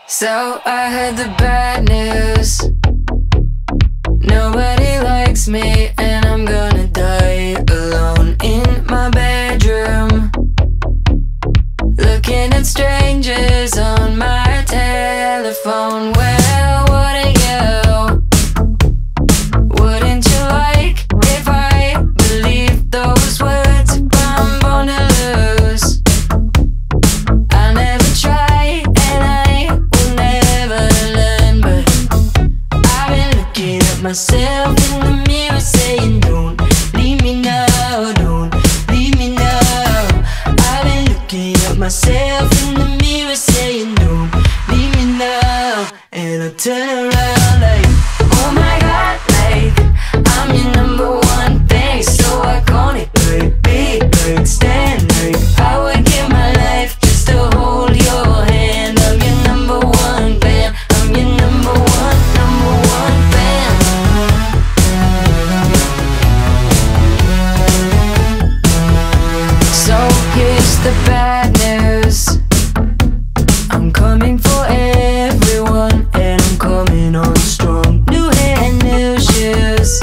So I heard the bad news. Nobody likes me and I'm gonna die alone in my bedroom, looking at strangers on my telephone. Well, wouldn't you? Wouldn't you like if I believed those words? I'm born to lose. I never try and I will never learn, but I've been looking at myself in the mirror saying, don't leave me now, don't leave me now. I've been looking at myself in the mirror saying, don't leave me now. And I turn around like, oh my God, like I'm your number one thing, so iconic, like big, like stand, like I would give my life just to hold your hand. I'm your number one fan, I'm your number one fan. So here's the bad news. I'm coming for everyone and I'm coming on strong. New hair, new shoes.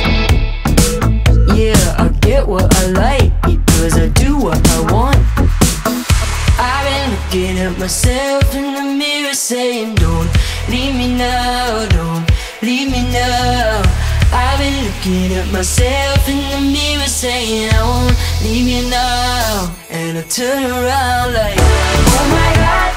Yeah, I get what I like because I do what I want. I've been looking at myself in the mirror saying, don't leave me now, don't leave me now. I've been looking at myself in the mirror saying, I won't leave you now. And I turn around like, oh my God,